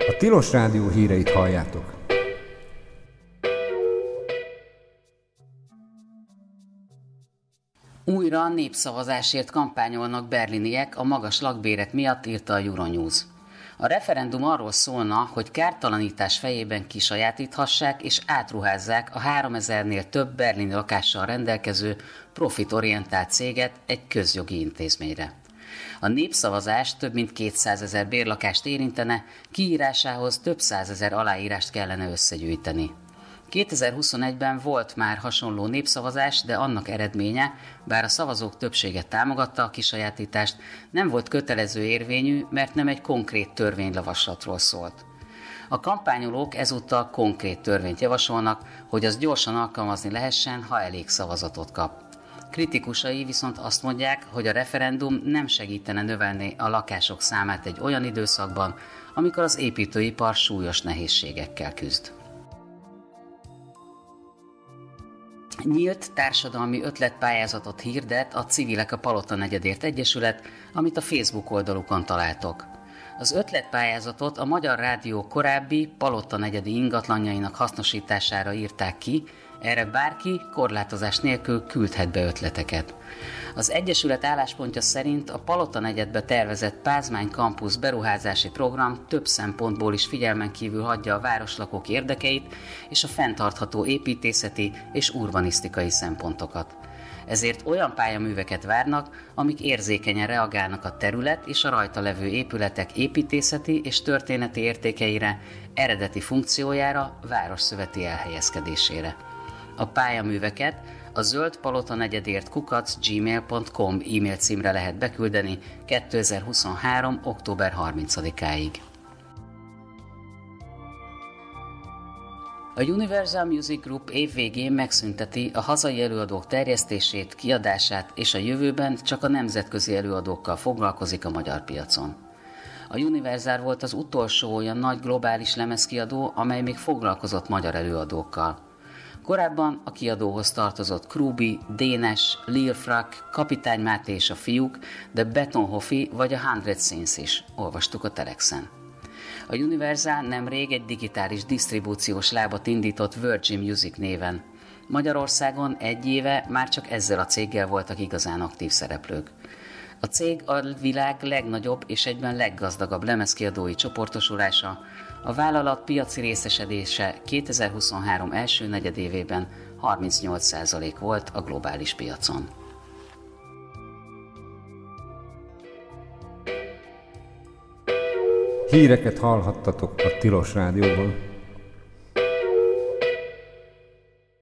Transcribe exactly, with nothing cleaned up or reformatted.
A Tilos Rádió híreit halljátok. Újra népszavazásért kampányolnak berliniek a magas lakbérek miatt, írta a Euronews. A referendum arról szólna, hogy kártalanítás fejében kisajátíthassák és átruházzák a háromezernél több berlini lakással rendelkező profitorientált céget egy közjogi intézményre. A népszavazás több mint kétszázezer bérlakást érintene, kiírásához több százezer aláírást kellene összegyűjteni. kétezer-huszonegyben volt már hasonló népszavazás, de annak eredménye, bár a szavazók többsége támogatta a kisajátítást, nem volt kötelező érvényű, mert nem egy konkrét törvényjavaslatról szólt. A kampányolók ezúttal konkrét törvényt javasolnak, hogy az gyorsan alkalmazni lehessen, ha elég szavazatot kap. Kritikusai viszont azt mondják, hogy a referendum nem segítene növelni a lakások számát egy olyan időszakban, amikor az építőipar súlyos nehézségekkel küzd. Nyílt társadalmi ötletpályázatot hirdet a Civilek a Palota negyedért Egyesület, amit a Facebook oldalukon találtok. Az ötletpályázatot a Magyar Rádió korábbi Palota negyedi ingatlanjainak hasznosítására írták ki, erre bárki korlátozás nélkül küldhet be ötleteket. Az Egyesület álláspontja szerint a Palota negyedbe tervezett Pázmány Campus beruházási program több szempontból is figyelmen kívül hagyja a városlakók érdekeit és a fenntartható építészeti és urbanisztikai szempontokat. Ezért olyan pályaműveket várnak, amik érzékenyen reagálnak a terület és a rajta levő épületek építészeti és történeti értékeire, eredeti funkciójára, városszöveti elhelyezkedésére. A pályaműveket a zöld palota negyedért kukac gmail pont com e-mail címre lehet beküldeni kétezer-huszonhárom. október harmincadikáig. A Universal Music Group évvégén megszünteti a hazai előadók terjesztését, kiadását, és a jövőben csak a nemzetközi előadókkal foglalkozik a magyar piacon. A Universal volt az utolsó olyan nagy globális lemezkiadó, amely még foglalkozott magyar előadókkal. Korábban a kiadóhoz tartozott Krúbi, Dénes, Lil Frak, Kapitány Máté és a fiúk, de Betonhoffi vagy a Hundred Scenes is, olvastuk a Telexen. A Universal nemrég egy digitális disztribúciós lábat indított Virgin Music néven. Magyarországon egy éve már csak ezzel a céggel voltak igazán aktív szereplők. A cég a világ legnagyobb és egyben leggazdagabb lemezkiadói csoportosulása, a vállalat piaci részesedése kétezer-huszonhárom első negyedévében harmincnyolc százalék volt a globális piacon. Híreket hallhattatok a Tilos Rádióban.